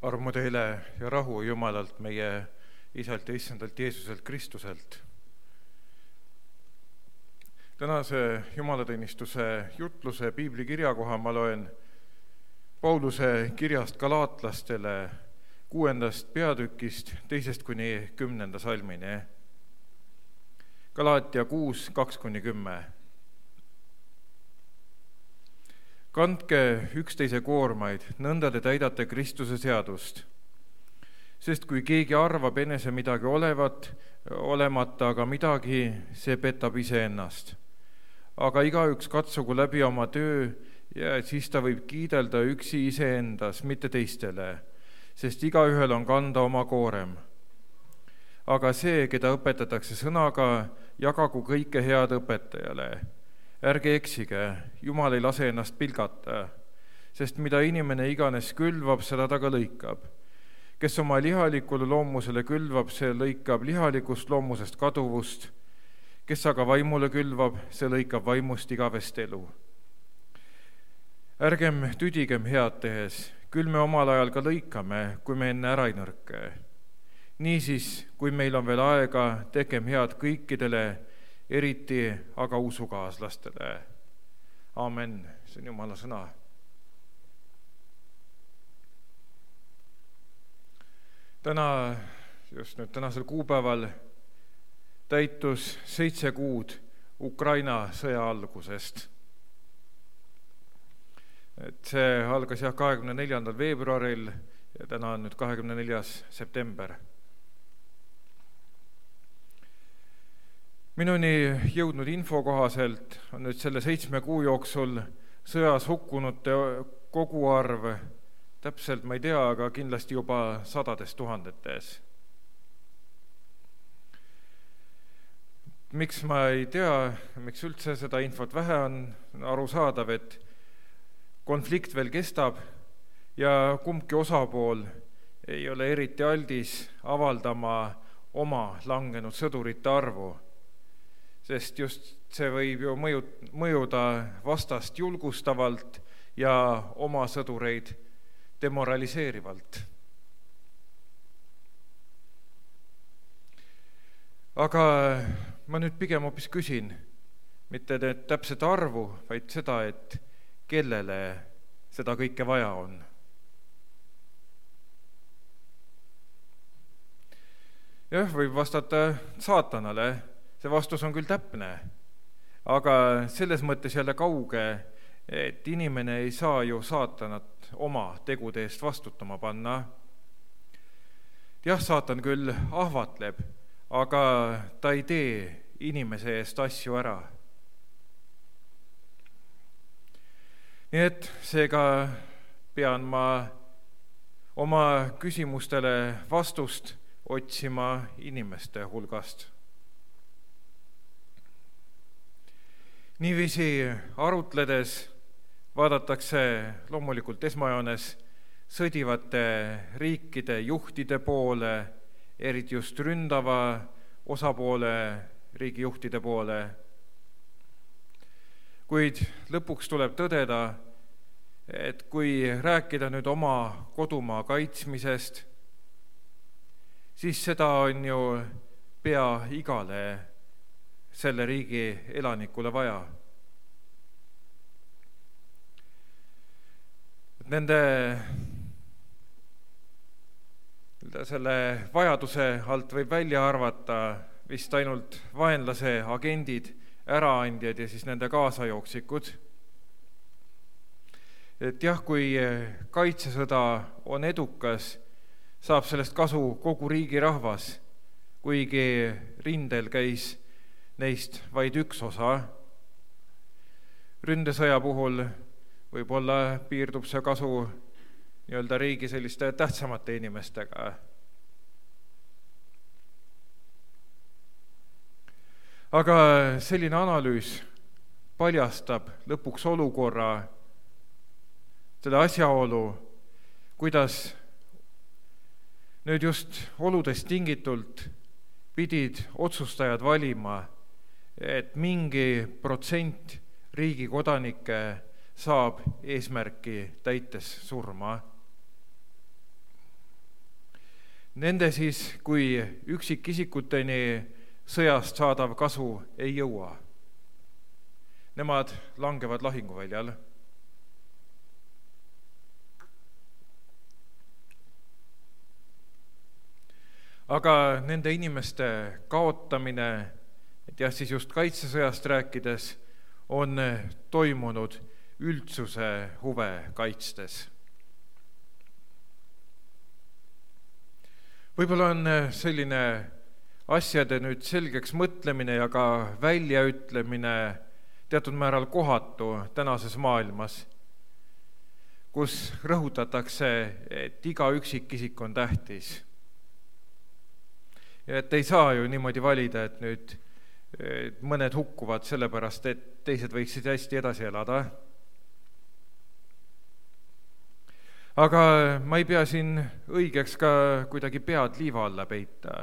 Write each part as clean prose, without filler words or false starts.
Armu teile ja rahu Jumalalt, meie Isalt ja Issandalt Jeesuselt Kristuselt. Tänase jumalateenistuse jutluse piiblikirja koha ma loen Pauluse kirjast Galaatlastele 6. peatükist 2-10 salmini. Galaatia 6, 2-10. Kandke üksteise koormaid, nõnda te täidate Kristuse seadust. Sest kui keegi arvab enese midagi olevat, olemata aga midagi, see petab iseennast. Aga igaüks katsugu läbi oma töö ja siis ta võib kiidelda üksi iseendas, mitte teistele, sest igaühel on kanda oma koorem. Aga see, keda õpetatakse sõnaga, jagagu kõike head õpetajale. Ärge eksige, Jumal ei lase ennast pilgata, sest mida inimene iganes külvab, seda ta ka lõikab. Kes oma lihalikule loomusele külvab, see lõikab lihalikust loomusest kaduvust. Kes aga vaimule külvab, see lõikab vaimust igavest elu. Ärgem tüdigem head tehes, küll me omal ajal ka lõikame, kui me enne ära ei nõrke. Niisiis, kui meil on veel aega, tegem head kõikidele, eriti aga usukaaslastele. Aamen, see on Jumala sõna. Tänasel kuupäeval täitus 7 kuud Ukraina sõja algusest. See algas 24. veebruaril ja täna on nüüd 24. september. Minuni jõudnud info kohaselt on nüüd selle 7 kuu jooksul sõjas hukkunute koguarv, täpselt ma ei tea, aga kindlasti juba 100 000. Miks ma ei tea, miks üldse seda infot vähe on arusaadav, et konflikt veel kestab ja kumbki osapool ei ole eriti aldis avaldama oma langenud sõdurite arvu. Sest just see võib ju mõjuda vastast julgustavalt ja oma sõdureid demoraliseerivalt. Aga ma nüüd pigem hoopis küsin, mitte täpset arvu, vaid seda, et kellele seda kõike vaja on. Jah, võib vastata saatanale. See vastus on küll täpne, aga selles mõttes jälle kauge, et inimene ei saa ju saatanat oma tegude eest vastutama panna. Jah, saatan küll ahvatleb, aga ta ei tee inimese eest asju ära. Nii et seega pean ma oma küsimustele vastust otsima inimeste hulgast. Niiviisi arutledes vaadatakse loomulikult esmajoones sõdivate riikide juhtide poole, eriti just ründava osapoole riigijuhtide poole. Kuid lõpuks tuleb tõdeda, et kui rääkida nüüd oma kodumaa kaitsmisest, siis seda on ju pea igale selle riigi elanikule vaja. Selle vajaduse alt võib välja arvata vist ainult vaenlase agendid, äraandjad ja siis nende kaasajooksikud. Et jah, kui kaitsesõda on edukas, saab sellest kasu kogu riigi rahvas, kuigi rindel käis neist vaid üks osa. Ründesõja puhul võib-olla piirdub see kasu nii-öelda riigi selliste tähtsamate inimestega. Aga selline analüüs paljastab lõpuks olukorra, selle asjaolu, kuidas nüüd just oludest tingitult pidid otsustajad valima, et mingi protsent riigi kodanikke saab eesmärki täites surma. nende siis kui üksikisikuteni sõjast saadav kasu ei jõua. Nemad langevad lahinguväljal. Aga nende inimeste kaotamine, et jah, siis just kaitsesõjast rääkides, on toimunud üldsuse huve kaitstes. Võib-olla on selline asjade nüüd selgeks mõtlemine ja ka väljaütlemine teatud määral kohatu tänases maailmas, kus rõhutatakse, et iga üksikisik on tähtis. Ja et ei saa ju niimoodi valida, et nüüd mõned hukkuvad sellepärast, et teised võiksid hästi edasi elada. Aga ma ei pea siin õigeks ka kuidagi pead liiva alla peita.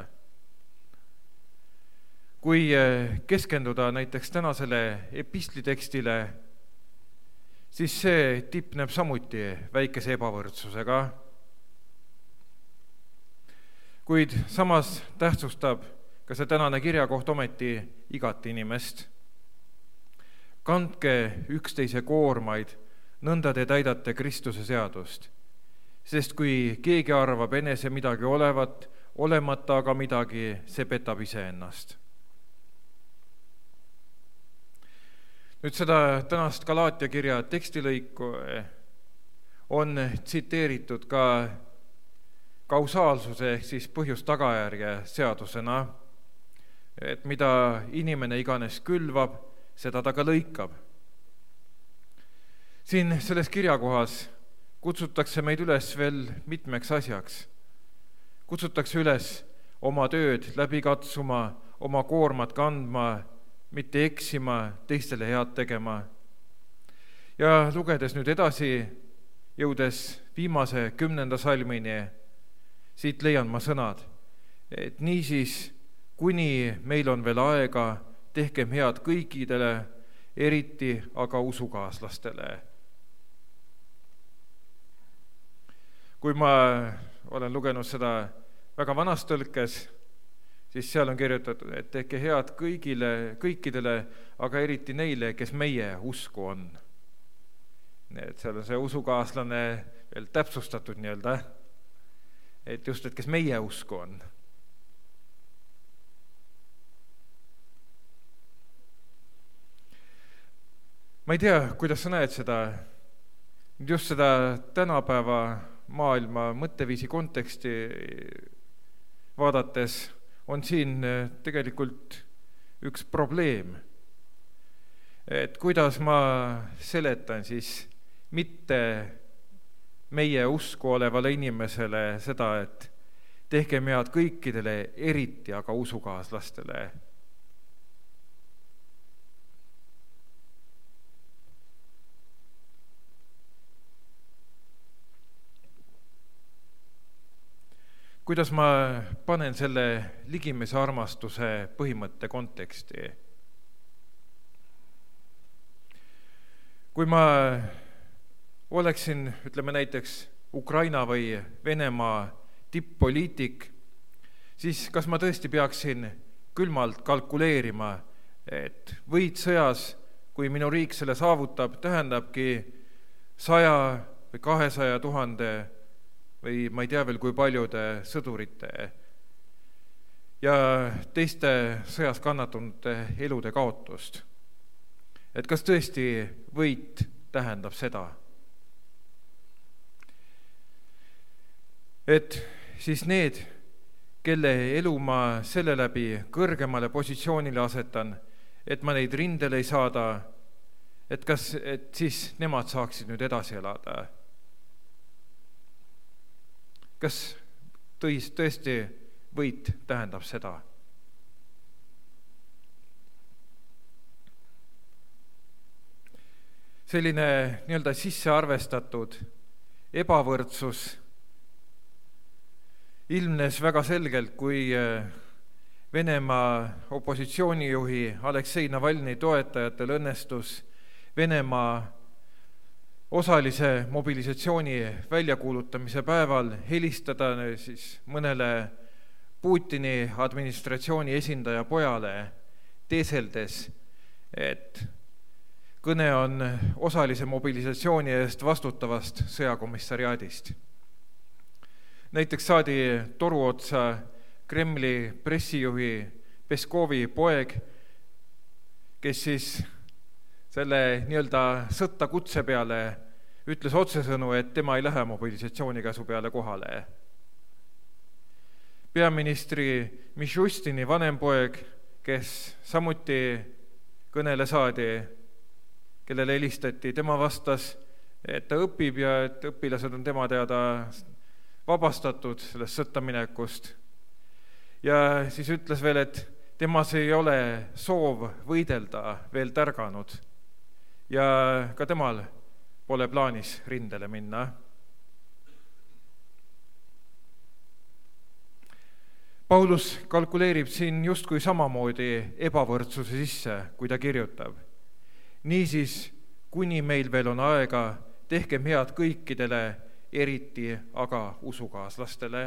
Kui keskenduda näiteks tänasele epistlitekstile, siis see tipneb samuti väikese ebavõrdsusega. Kuid samas tähtsustab ka see tänane kirjakoht ometi igat inimest. Kandke üksteise koormaid, nõnda te täidate Kristuse seadust. Sest kui keegi arvab enese midagi olevat, olemata aga midagi, see petab iseennast. Nüüd seda tänast Galaatia kirja tekstilõiku on tsiteeritud ka kausaalsuse ehk siis põhjus-tagajärje seadusena, et mida inimene iganes külvab, seda ta ka lõikab. Siin selles kirjakohas kutsutakse meid üles veel mitmeks asjaks. Kutsutakse üles oma tööd läbi katsuma, oma koormat kandma, mitte eksima, teistele head tegema. Ja lugedes nüüd edasi, jõudes viimase 10. salmini, siit leian ma sõnad, et niisiis, kuni meil on veel aega, tehkem head kõikidele, eriti aga usukaaslastele. Kui ma olen lugenud seda väga vanas tõlkes, siis seal on kirjutatud, et tehke head kõikidele, aga eriti neile, kes meie usku on. Et seal on see usukaaslane veel täpsustatud nii-öelda, et just, et kes meie usku on. Ma ei tea, kuidas sa näed seda, just seda tänapäeva maailma mõtteviisi konteksti vaadates on siin tegelikult üks probleem. Et kuidas ma seletan siis mitte meie usku olevale inimesele seda, et tehkem head kõikidele, eriti aga usukaaslastele. Kuidas ma panen selle ligimese armastuse põhimõtte konteksti? Kui ma oleksin, ütleme näiteks Ukraina või Venemaa tipp-poliitik, siis kas ma tõesti peaksin külmalt kalkuleerima, et võit sõjas, kui minu riik selle saavutab, tähendabki 100 või 200 000 või ma ei tea veel kui paljude sõdurite ja teiste sõjas kannatunute elude kaotust. Et kas tõesti võit tähendab seda? Et siis need, kelle elu ma selle läbi kõrgemale positsioonile asetan, et ma neid rindele ei saada, et siis nemad saaksid nüüd edasi elada. Kas tõesti võit tähendab seda? Selline nii-öelda sisse arvestatud ebavõrdsus ilmnes väga selgelt, kui Venemaa opositsioonijuhi Aleksei Navalnõi toetajatel õnnestus Venemaa osalise mobilisatsiooni väljakuulutamise päeval helistada siis mõnele Putini administratsiooni esindaja pojale, teeseldes, et kõne on osalise mobilisatsiooni eest vastutavast sõjakomissariaadist. Näiteks saadi toruotsa Kremli pressijuhi Peskovi poeg, kes siis selle nii-öelda sõtta kutse peale ütles otsesõnu, et tema ei lähe mobilisatsioonikäsu peale kohale. Peaministri Mishustini vanem poeg, kes samuti kõnele saadi, kellele helistati, tema vastas, et ta õpib ja et õpilased on tema teada vabastatud sellest sõtta minekust. Ja siis ütles veel, et temas ei ole soov võidelda veel tärganud ja ka temal pole plaanis rindele minna. Paulus kalkuleerib siin justkui samamoodi ebavõrdsuse sisse, kui ta kirjutab. Niisiis, kuni meil veel on aega, tehkem head kõikidele, eriti aga usukaaslastele.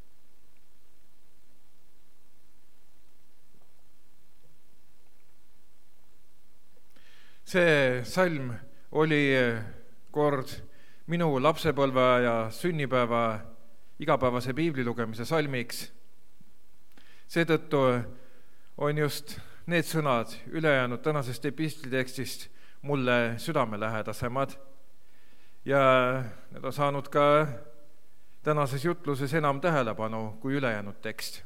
See salm oli kord minu lapsepõlve ja sünnipäeva igapäevase piiblilugemise salmiks. Seetõttu on just need sõnad ülejäänud tänasest epistliteekstist mulle südamelähedasemad ja need on saanud ka tänases jutluses enam tähelepanu kui ülejäänud tekst.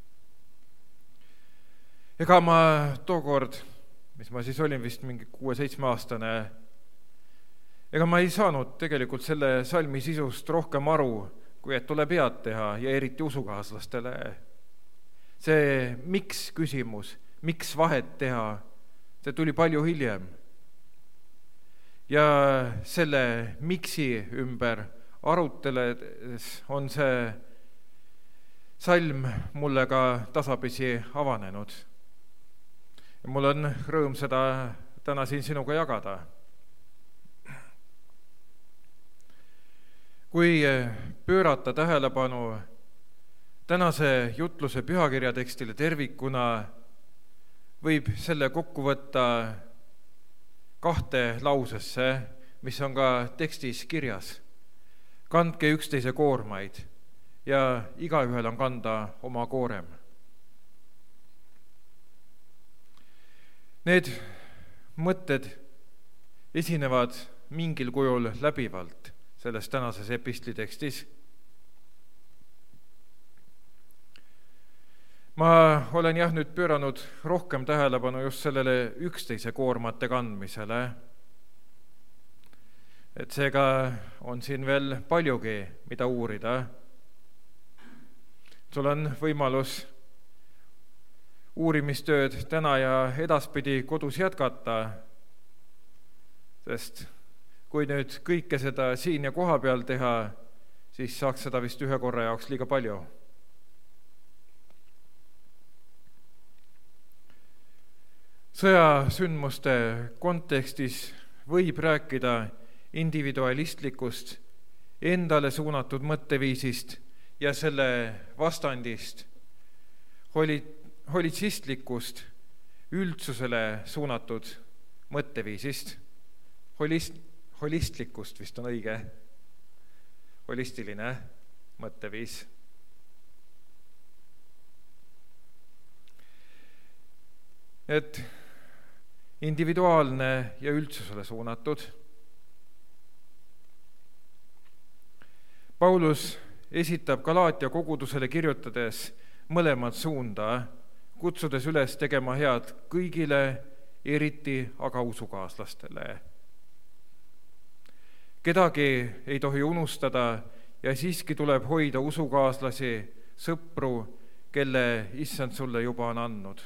Ega ma tookord, mis ma siis olin vist mingi 6-7-aastane, ega ma ei saanud tegelikult selle salmi sisust rohkem aru, kui et tuleb head teha ja eriti usukaaslastele. See miks küsimus, miks vahet teha, see tuli palju hiljem. Ja selle miksi ümber aruteledes on see salm mulle ka tasapisi avanenud. Ja mul on rõõm seda täna siin sinuga jagada. Kui pöörata tähelepanu tänase jutluse pühakirja tekstile tervikuna, võib selle kokku võtta 2 lausesse, mis on ka tekstis kirjas. Kandke üksteise koormaid ja igaühel on kanda oma koorem. Need mõtted esinevad mingil kujul läbivalt selles tänases epistlitekstis. Ma olen nüüd pööranud rohkem tähelepanu just sellele üksteise koormate kandmisele. Et seega on siin veel paljugi, mida uurida. Sul on võimalus uurimistööd täna ja edaspidi kodus jätkata, sest kui nüüd kõike seda siin ja koha peal teha, siis saaks seda vist ühe korra jaoks liiga palju. Sõjasündmuste kontekstis võib rääkida individualistlikust, endale suunatud mõtteviisist ja selle vastandist holitsistlikust, üldsusele suunatud mõtteviisist. Holistlikust vist on õige, holistiline mõtteviis. Et individuaalne ja üldsusele suunatud. Paulus esitab Galaatia kogudusele kirjutades mõlemad suunda, kutsudes üles tegema head kõigile, eriti aga usukaaslastele. Kedagi ei tohi unustada ja siiski tuleb hoida usukaaslasi, sõpru, kelle issand sulle juba on andnud.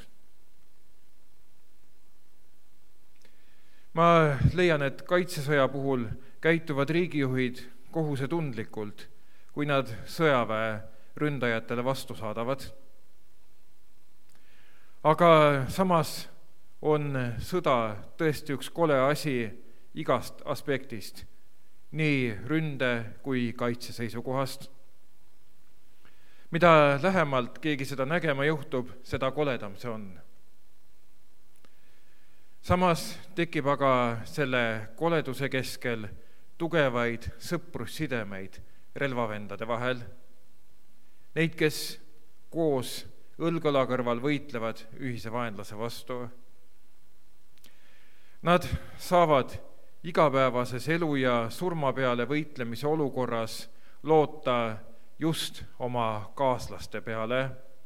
Ma leian, et kaitsesõja puhul käituvad riigijuhid kohusetundlikult, kui nad sõjaväe ründajatele vastu saadavad. Aga samas on sõda tõesti üks kole asi igast aspektist, nii ründe kui kaitse seisukohast. Mida lähemalt keegi seda nägema juhtub, seda koledam see on. Samas tekib aga selle koleduse keskel tugevaid sõprussidemeid relvavendade vahel. Neid, kes koos õlg-õla kõrval võitlevad ühise vaenlase vastu. Nad saavad igapäevases elu ja surma peale võitlemise olukorras loota just oma kaaslaste peale.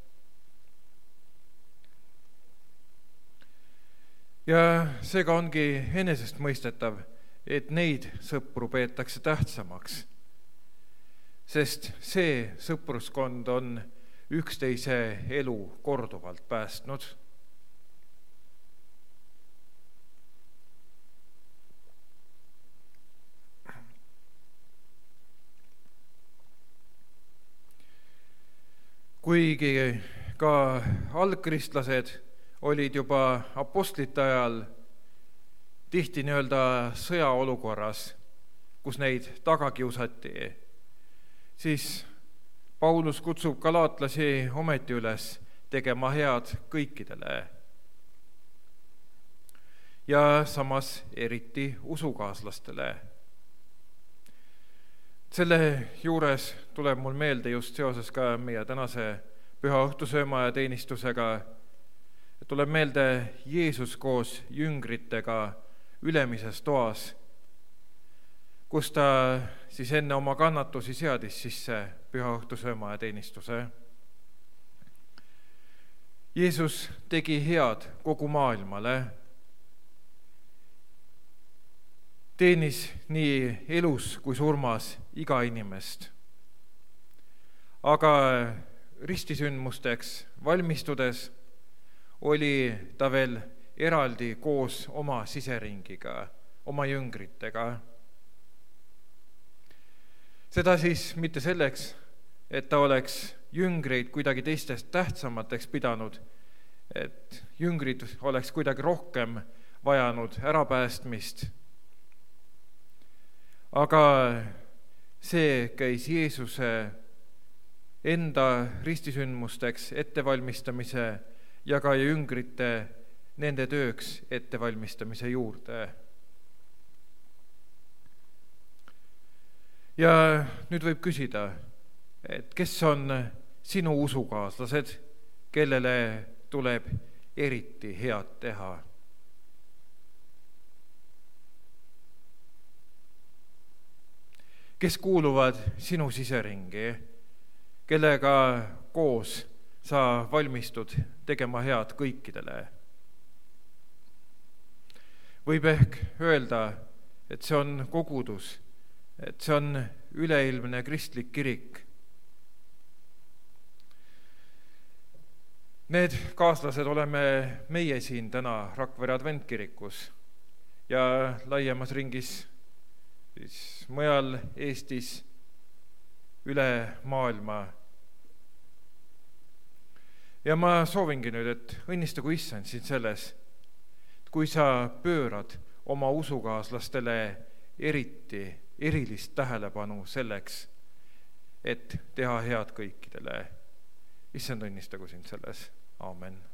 Ja seega ongi enesestmõistetav, et neid sõpru peetakse tähtsamaks, sest see sõpruskond on üksteise elu korduvalt päästnud. Kuigi ka algkristlased olid juba apostlite ajal tihti sõjaolukorras, kus neid taga kiusati, siis Paulus kutsub galaatlasi ometi üles tegema head kõikidele ja samas eriti usukaaslastele. Selle juures tuleb mul meelde just seoses ka meie tänase püha õhtusööma ja teenistusega, tuleb meelde Jeesus koos jüngritega ülemises toas, kus ta siis enne oma kannatusi seadis sisse püha õhtusööma ja teenistuse. Jeesus tegi head kogu maailmale, teenis nii elus kui surmas iga inimest. Aga ristisündmusteks valmistudes oli ta veel eraldi koos oma siseringiga, oma jüngritega. Seda siis mitte selleks, et ta oleks jüngreid kuidagi teistest tähtsamateks pidanud, et jüngrid oleks kuidagi rohkem vajanud ärapäästmist. Aga see käis Jeesuse enda ristisündmusteks ettevalmistamise ja ka jüngrite nende tööks ettevalmistamise juurde. Ja nüüd võib küsida, et kes on sinu usukaaslased, kellele tuleb eriti head teha? Kes kuuluvad sinu siseringi, kellega koos sa valmistud tegema head kõikidele? Võib ehk öelda, et see on kogudus, et see on üleilmne kristlik kirik. Need kaaslased oleme meie siin täna Rakvere adventkirikus ja laiemas ringis siis mujal Eestis, üle maailma. Ja ma soovingi nüüd, et õnnistagu Issand sind selles, kui sa pöörad oma usukaaslastele erilist tähelepanu selleks, et teha head kõikidele. Issand õnnistagu sind selles. Aamen.